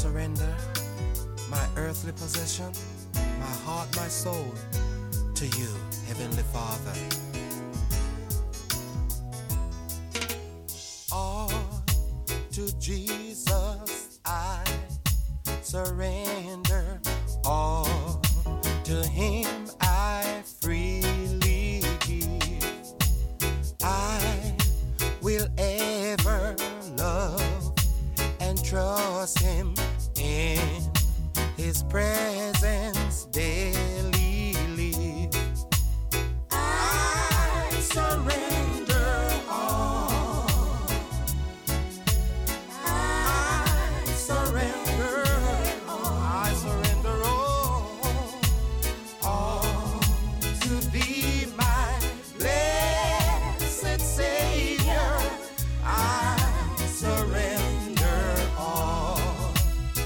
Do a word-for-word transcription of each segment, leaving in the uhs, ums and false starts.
surrender my earthly possession, my heart, my soul, to you, Heavenly Father. All to Jesus I surrender, all to Him I freely give. I will ever love and trust Him in His presence daily live. I surrender all. I surrender all. I surrender all. All to Thee, my blessed Savior. I surrender all.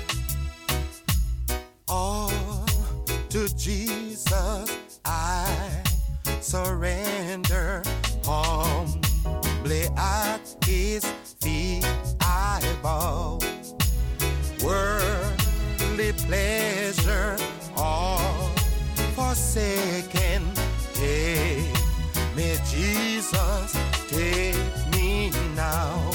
All to Jesus I surrender. Humbly at His feet I bow. Worldly pleasure all forsaken. Take me, Jesus, take me now.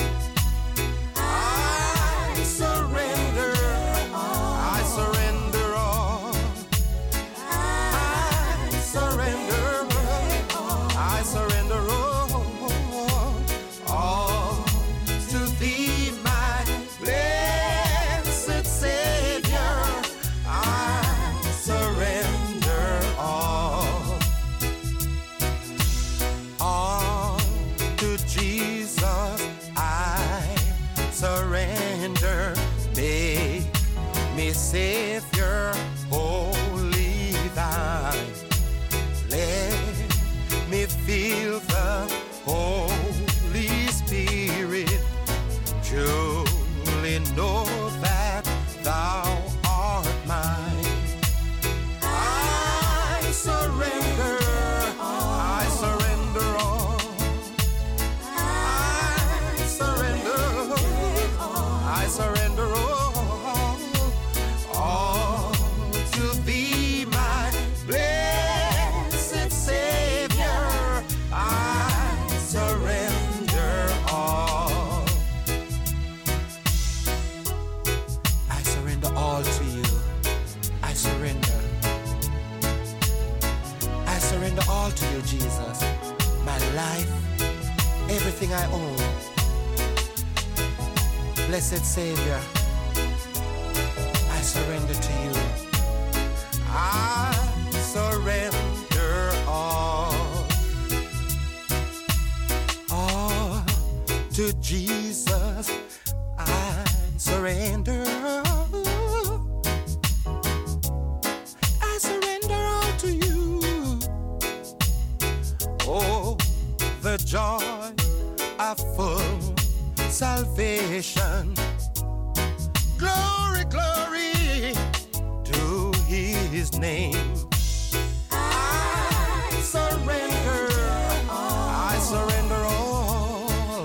I surrender, I surrender all. I surrender, I surrender all. All to Thee, my blessed Savior. I surrender all. All to Jesus I surrender. Make me Savior, wholly Thine. Let me feel the Holy Spirit. Truly know that Thou art mine. I surrender, I surrender all. I surrender, I surrender all. All to Thee, my blessed Savior. I surrender all. I surrender all to you. I surrender. I surrender all to you, Jesus. My life, everything I own. Blessed Savior, I surrender to you. I surrender all. All to Jesus I surrender. I surrender all to you. Oh, the joy of full salvation. Glory, glory to His name. I surrender, I surrender all.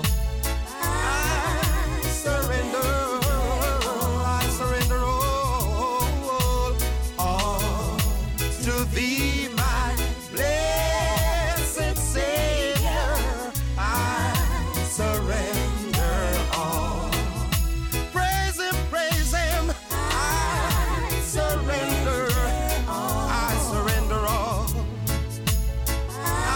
I surrender, I surrender all. All to Thee, my blessed Savior. I surrender all. Praise Him, praise Him. I surrender, I surrender all.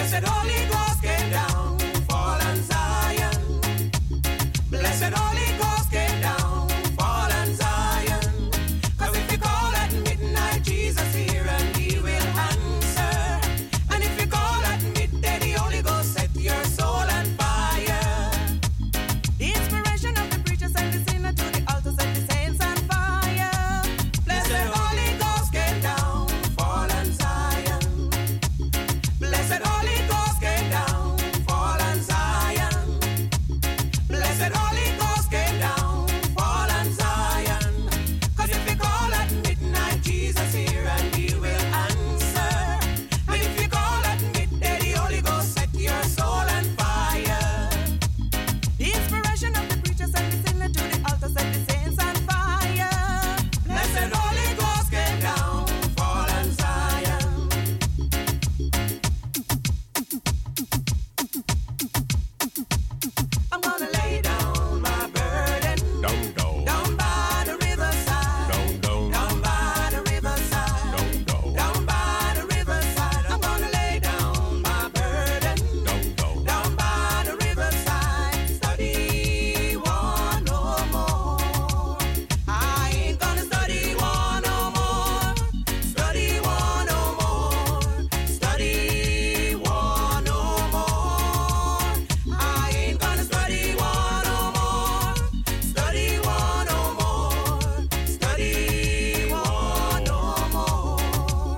Blessed Holy Ghost came down, fall on Zion. Blessed Holy Ghost came down, fall on Zion. Cause if you call at midnight, Jesus here and he will answer. And if you call at midday, the Holy Ghost set your soul on fire. The inspiration of the preachers and the sinner to the altar set the saints on fire. Blessed Holy Ghost came down, fall on Zion. Blessed Holy Ghost came down, fall on Zion. Blessed Holy Ghost came down, fall on Zion. Cause if you call at midnight, Jesus here and he will answer. And if you call at midday, the Holy Ghost set your soul on fire. The inspiration of the preachers and the sinner to the altar set the saints on fire. Blessed Holy Ghost came down, fall on Zion. I'm gonna lay down my burden Don't go. down by the riverside. Don't go. Down by the riverside. Don't go. Down by the riverside. I'm gonna lay down my burden Don't go. down by the riverside. Study war no more. I ain't gonna study war no more. Study war no more. Study war no more. I ain't gonna study war no more. Study war no more. Study war no more.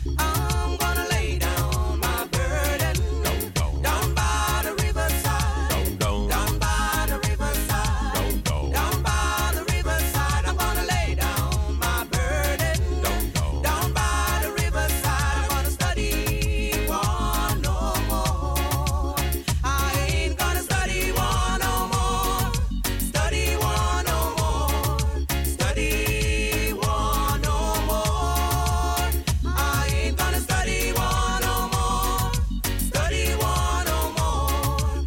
I'm gonna lay down my burden Don't go. down by the riverside. Don't go. Down by the riverside. Don't go. Down by the riverside. I'm gonna lay down my burden Don't go. down by the riverside. I'm gonna study war no more. I ain't gonna study war no more. Study war no more. Study war no more. I ain't gonna study war no more. Study war no more.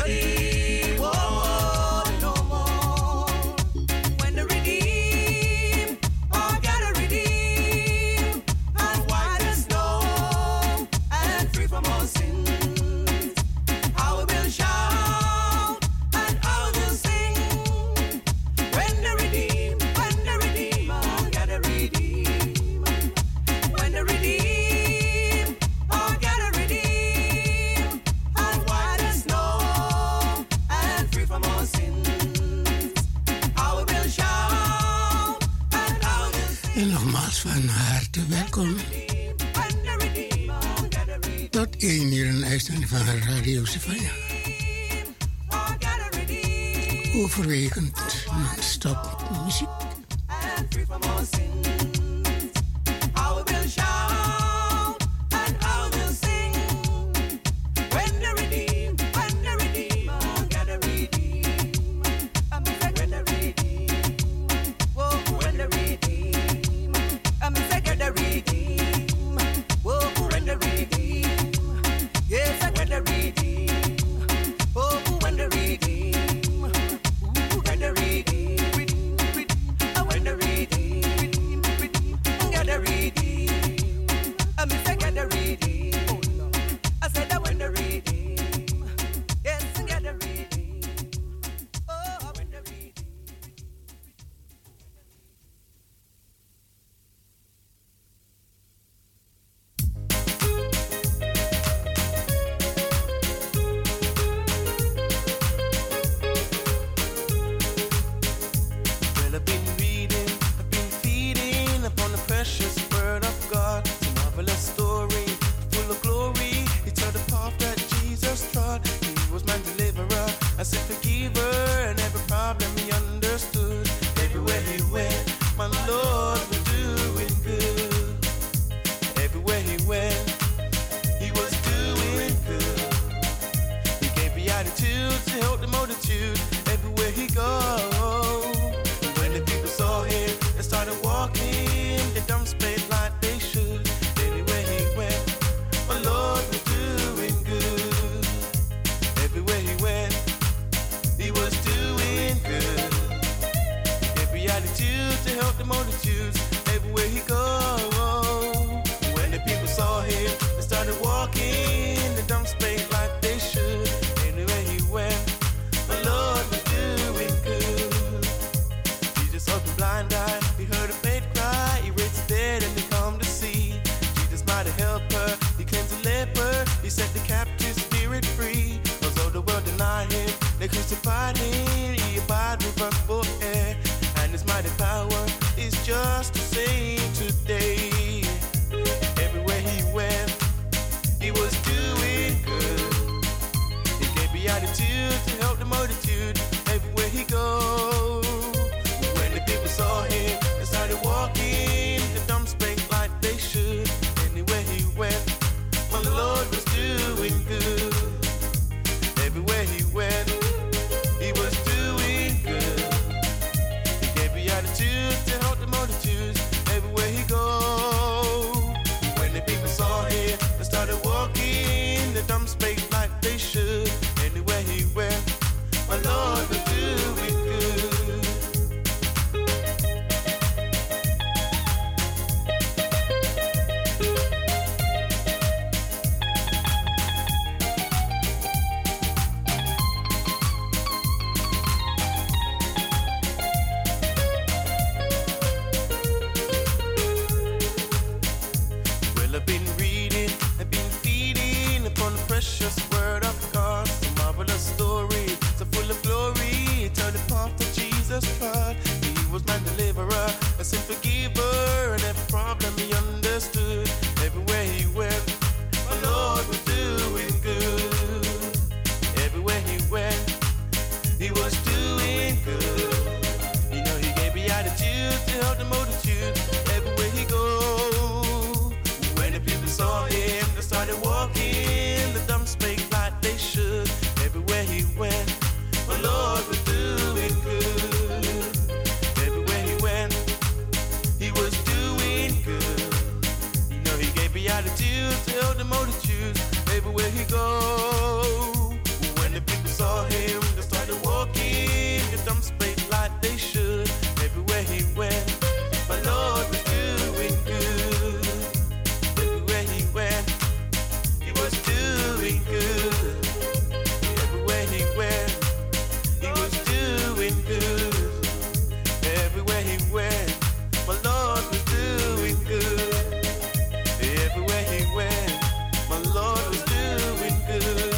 Study war no more. When the redeemed are gonna redeem, as white as snow and free from all sins, I will shout and I will sing. When the redeemed, when the redeemed are gonna redeem, when the redeemed are gonna redeem, as white as snow and free from all sins, I will shout and I will sing. En nogmaals van harte welkom When the redeemed are gonna redeem, tot één uur een uitzending van Radio Savannah. are gonna redeem, Overwegend non-stop muziek. and free from all sins, I will shout and I will sing. When the redeemed, when the redeemed are gonna redeem, I'm say when the redeemed, whoa, when the redeemed, I'm say when the redeemed, whoa, when the redeemed, yes, when the redeemed, oh, when the redeemed, ooh, when the redeemed, when the redeemed, get the redeemed, I'm say get the redeemed, I said that when the redeemed, yes, get the redeemed, oh, when the redeemed. Well, I've been reading, I've been feeding upon the precious word of God. It's a marvelous story, full of glory. He told the path that Jesus trod. He was my deliverer, as a forgiver, and every problem he understood. Everywhere he went, my Lord was doing good. Everywhere he went, he was doing good. He gave beatitudes to help the multitude. Everywhere he goes. When the people saw him and started walking, the dumb spake like they should. Anywhere he went, my Lord was doing good. Everywhere he went, he was doing good. He gave beatitudes to help the multitudes. Everywhere he goes. When the people saw him and started walking, the dumb spake precious word of God. It's a marvelous story, so full of glory. Tell the path that Jesus trod. He was my deliverer, a sin forgiver, and every problem he understood. Everywhere he went, my Lord was doing good. Everywhere he went, he was doing good. You know, he gave beatitude to help the multitude. Everywhere he go, when the people saw him, they started walking. The dumb spake like they should. Everywhere he went, my Lord was doing good. Everywhere he went, he was doing good. You know, he gave beatitude to help the multitude. Everywhere he go, when the people saw him, they started walking. The dumb spake like they should. Everywhere he went, my Lord was doing good. Everywhere he went, he was doing good. Everywhere he went, he was doing good. Everywhere he went, my Lord was doing good. Everywhere he went, my Lord was doing good.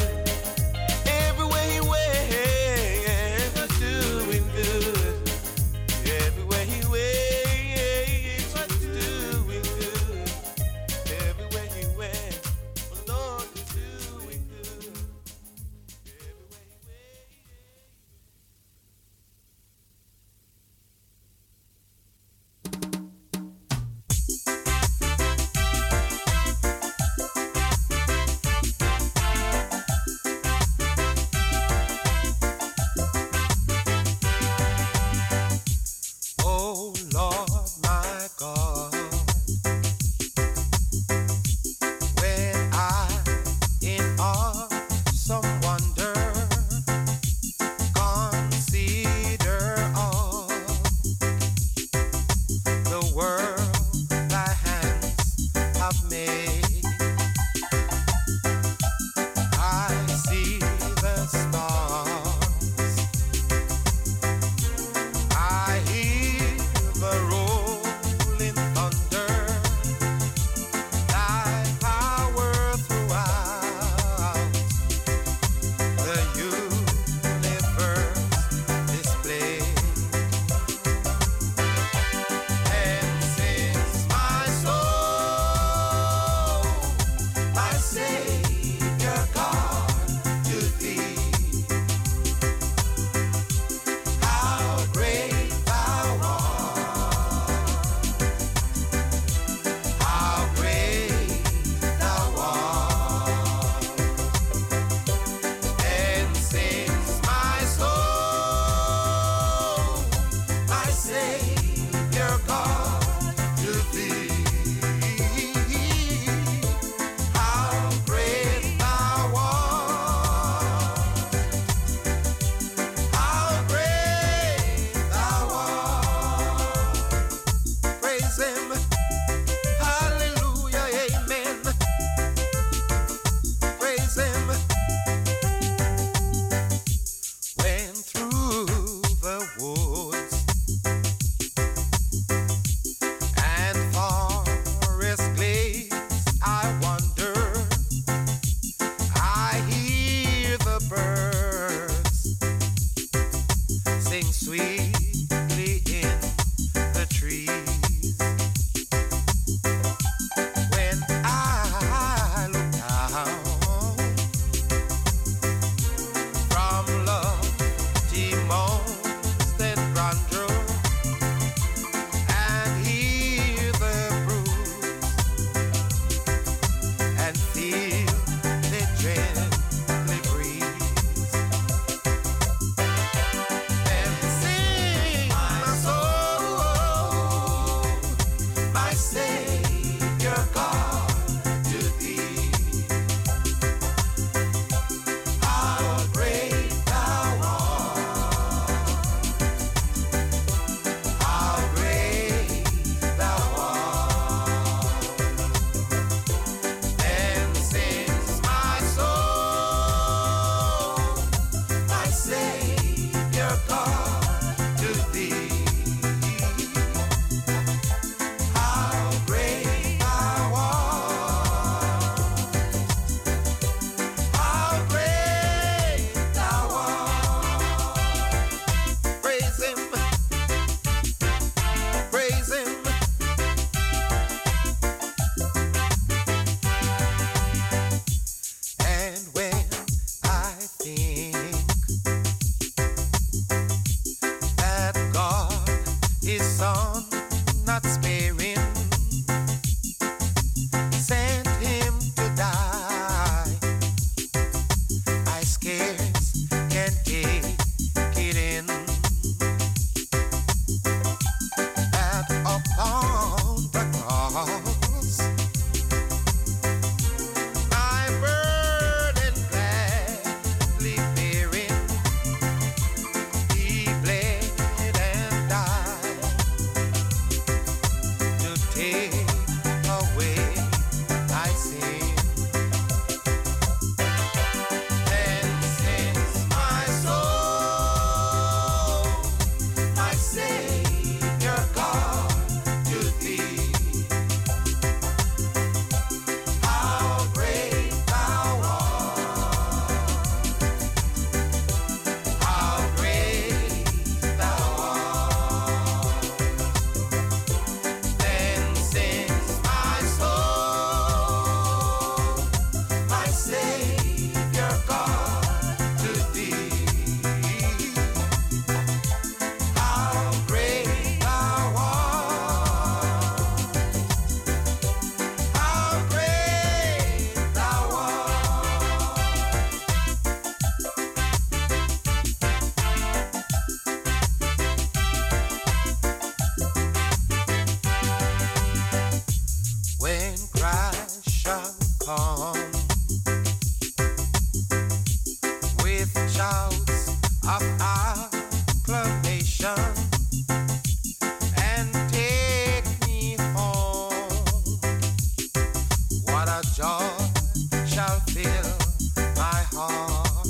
of acclamation and take me home. What a joy shall fill my heart.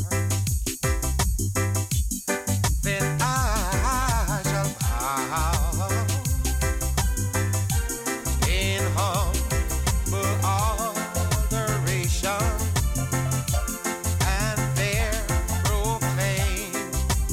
Then I shall bow in humble adoration and there proclaim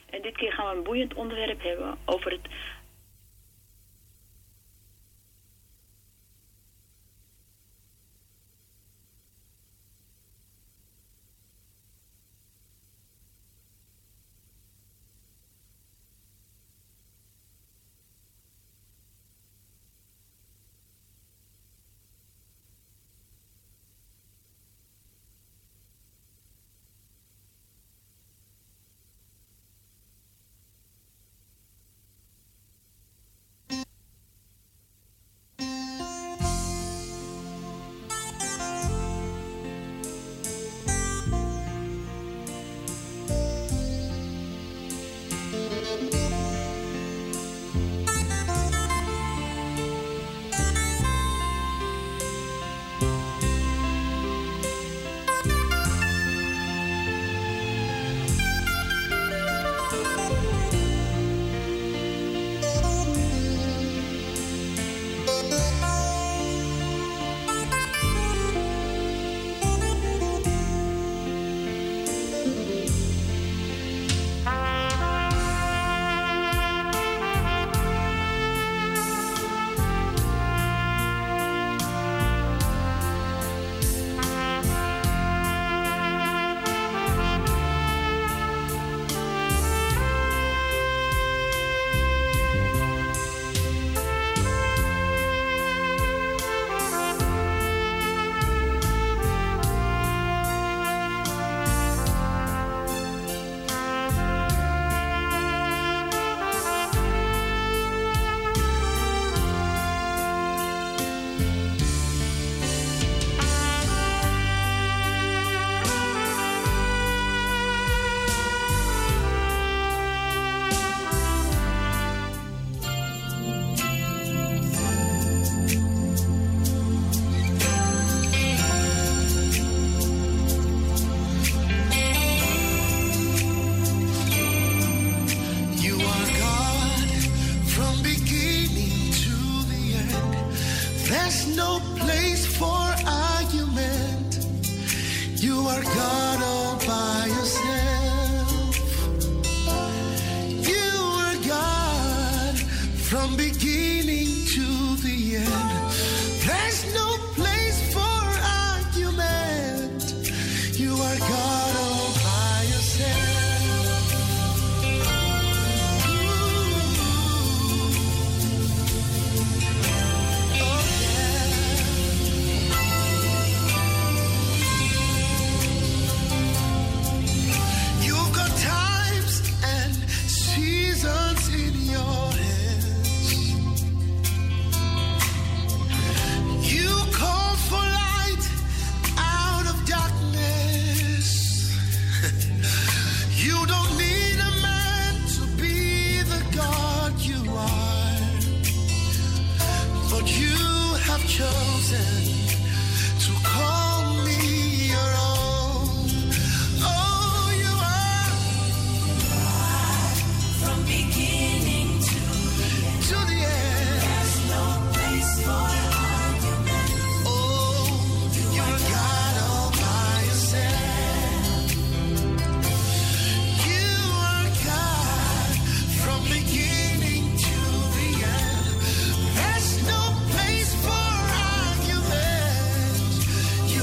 En dit keer gaan we een boeiend onderwerp hebben over het... You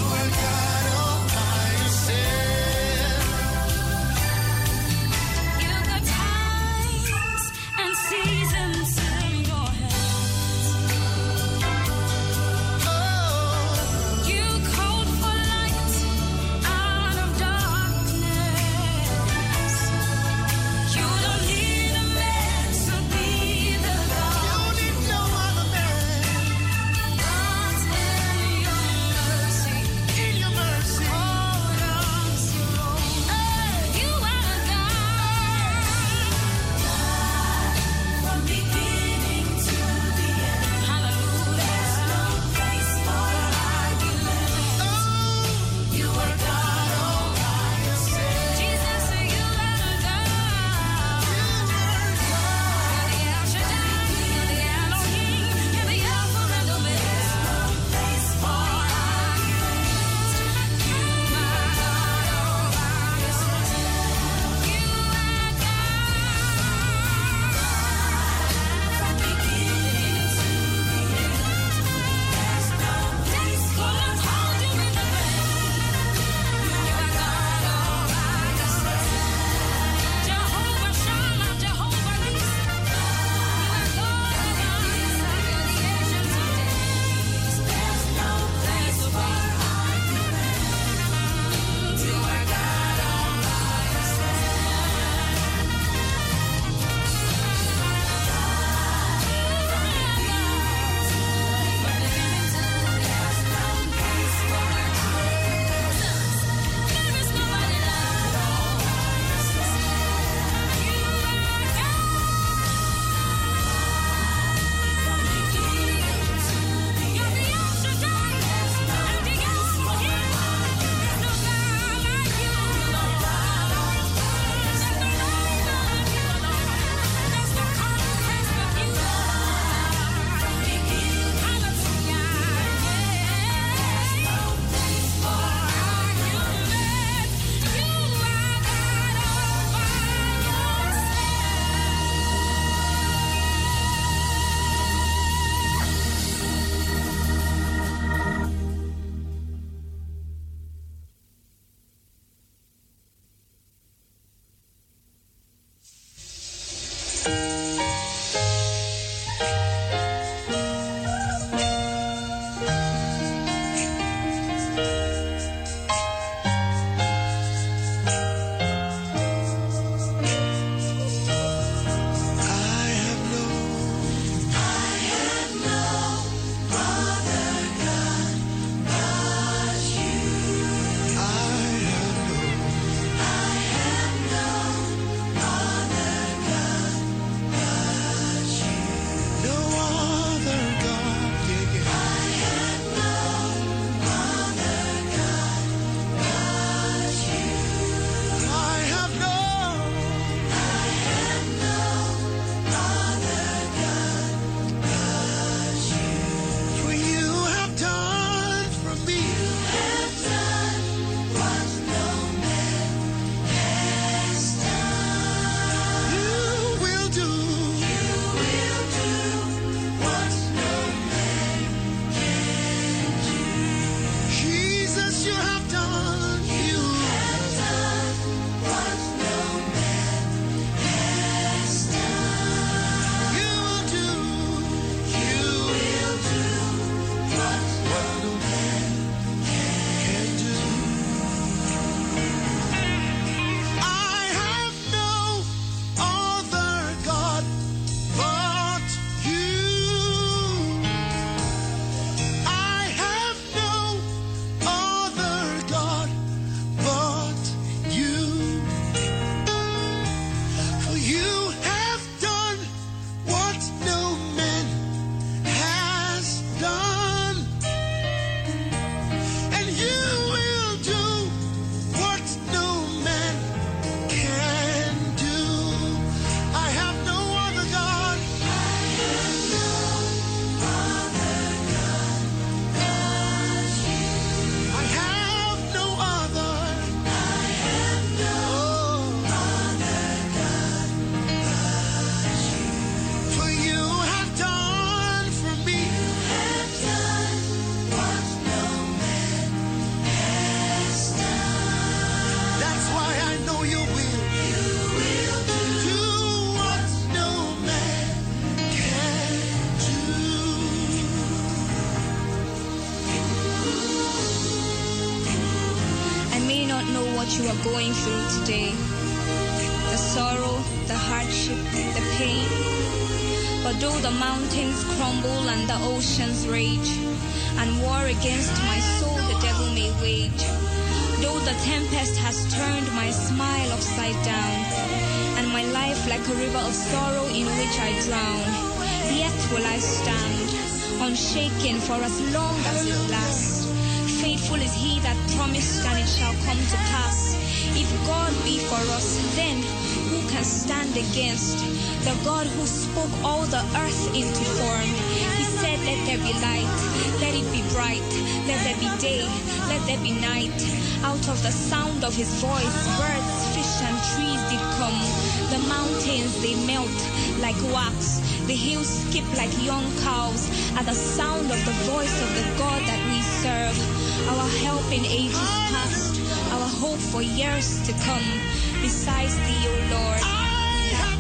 what you are going through today. The sorrow, the hardship, the pain. But though the mountains crumble and the oceans rage, and war against my soul the devil may wage, though the tempest has turned my smile upside down, and my life like a river of sorrow in which I drown, yet will I stand, unshaken for as long as it lasts. Faithful is he that promised, and it shall come to pass. If God be for us, then who can stand against? The God who spoke all the earth into form. He said, let there be light, let it be bright, let there be day, let there be night. Out of the sound of his voice, birds, fish, and trees did come. The mountains, they melt like wax. The hills skip like young cows at the sound of the voice of the God that we serve. Our help in ages past, our hope for years to come. Besides thee, O Lord, I have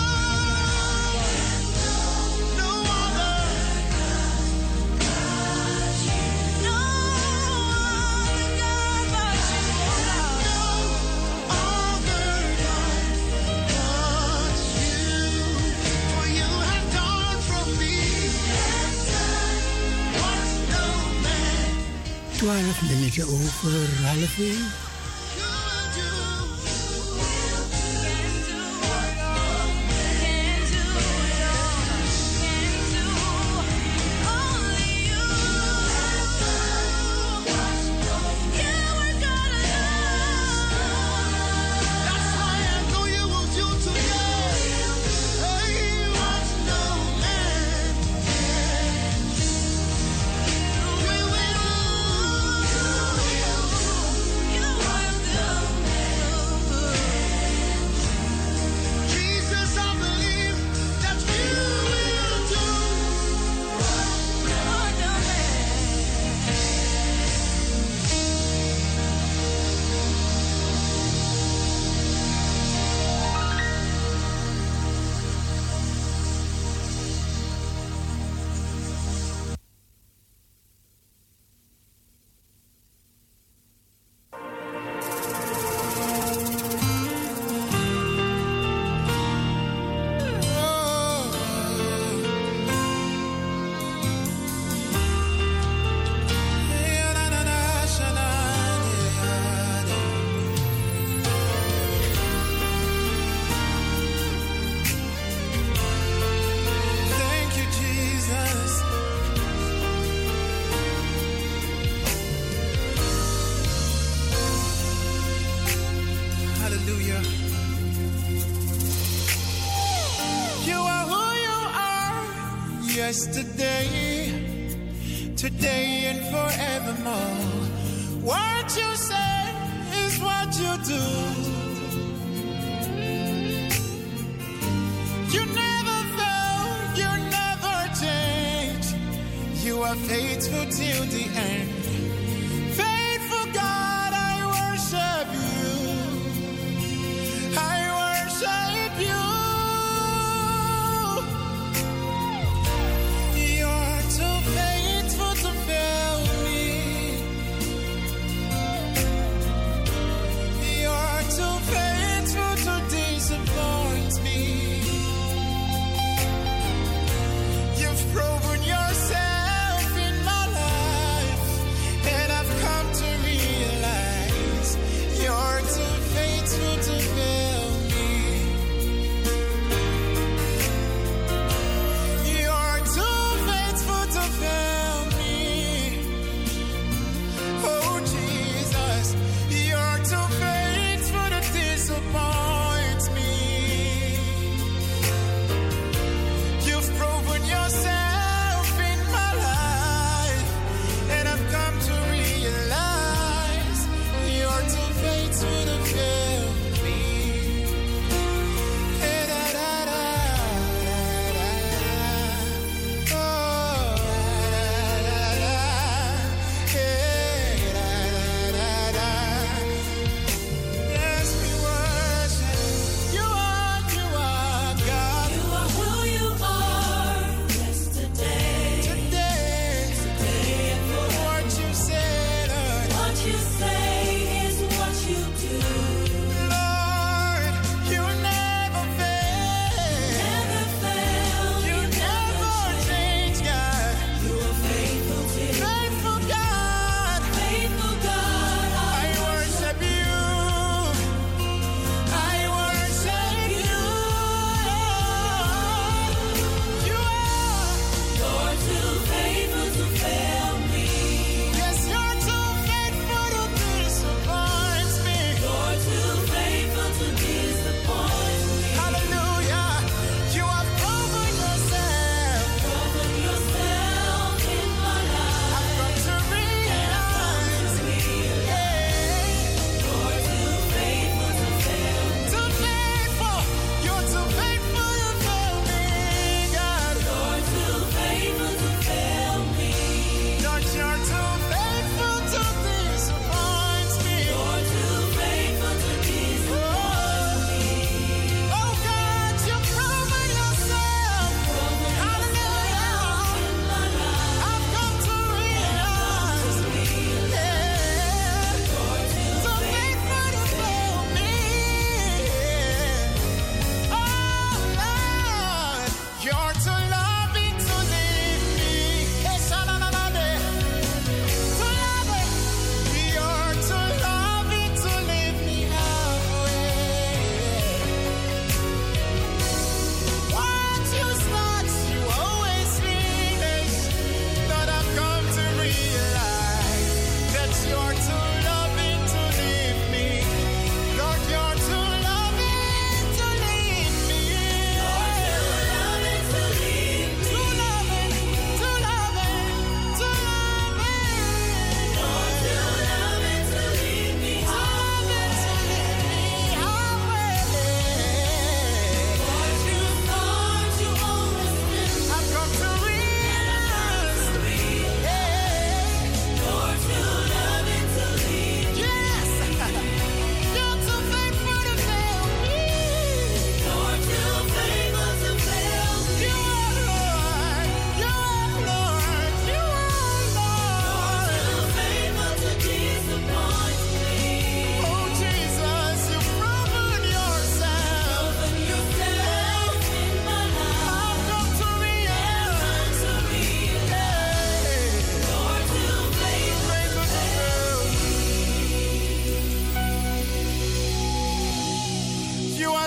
known no other, no other God but you. No other God but you. For you have done from me what no man twaalf minuten over half één. could do. That's why I know you will do today. Hey, what no man can do. You will do. Jesus, I believe that you will do what no Thank you, Jesus. Hallelujah. You are who you are, yesterday, today, and forevermore. What you say is what you do. You never fail, you never change. You are faithful till the end. Faithful God, I worship you. I worship you. You're too faithful to fail me. You're too faithful to disappoint me. You've proven yourself in my life.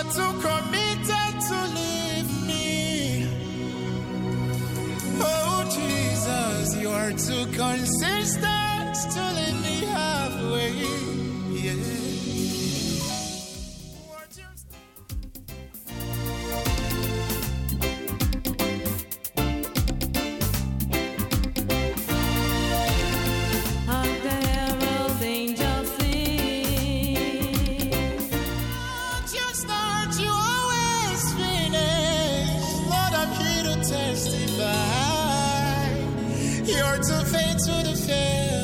are too committed to leave me. Oh Jesus, you are too consistent to leave me halfway. Yeah. You're too faithful to fail.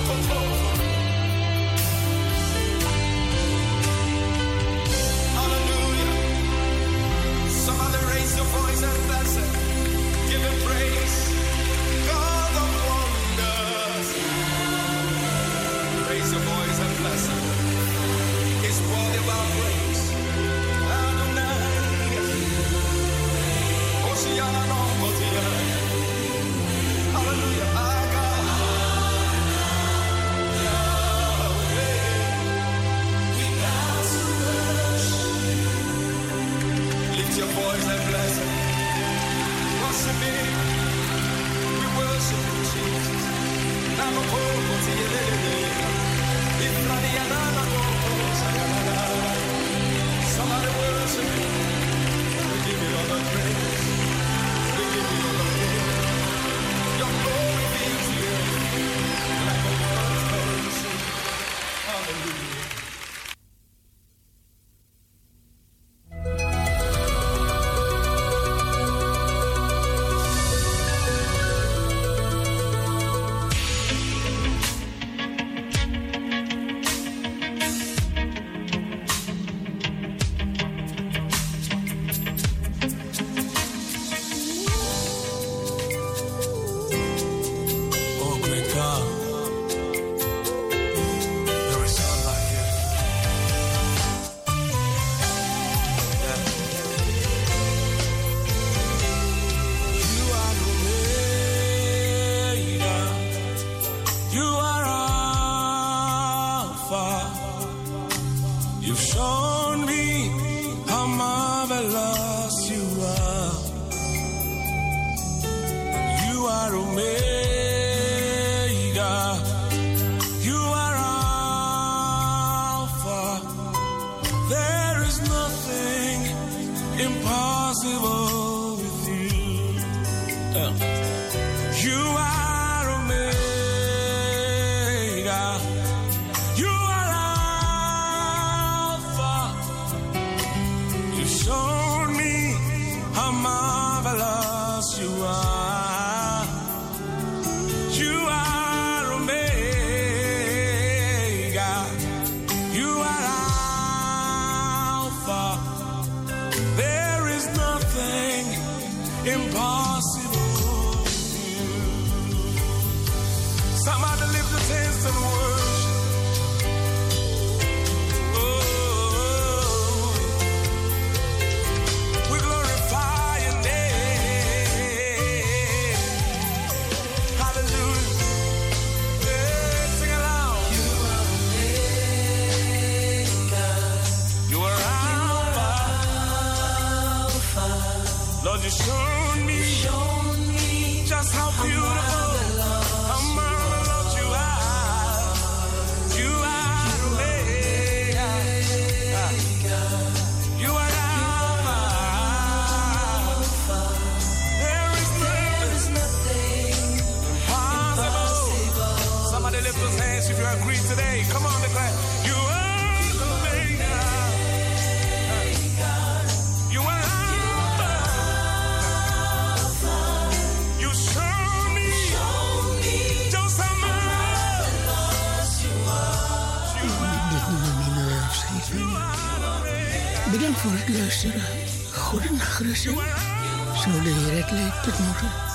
Hallelujah. Somebody raise your voice and bless him. Give him praise. God of wonders. Raise your voice and bless him. It's worthy of our praise. Adonai. Oceano, Oceano. Hallelujah. Our God. Yahweh. We bow to worship. Lift your voice and bless him. Worship him. We worship you, Jesus. Namakomo tiyelele. Ifradiyanana komo sayalala. Somebody worship him. We give you all the praise. We give you all the glory. Your glory be to you. Like a word mercy. Hallelujah. Oh, great God, there is none like you. Yeah. You are Omega. You are Alpha. You've shown me how marvelous you are. You are Omega. You are Alpha. There is nothing impossible with you. Yeah. You are Omega. You are Alpha. You've shown me how marvelous you are. You are Omega. You are Alpha. There is nothing impossible with you. Somebody lift the hands and worship. Oh, we glorify your name. Hallelujah. Yeah, sing aloud. You are Omega. You are Alpha. Lord, you showed me, just how beautiful, how marvelous you are. You are Omega. You are Alpha. There is nothing impossible. Somebody lift those hands if you agree today. Come on, declare. You are Omega. You are Alpha. You show me just how marvelous you are. You Dit nummer minder afscheid. Bedankt voor het luisteren. Goedenacht, rustig. Zo de Heer het leidt tot morgen.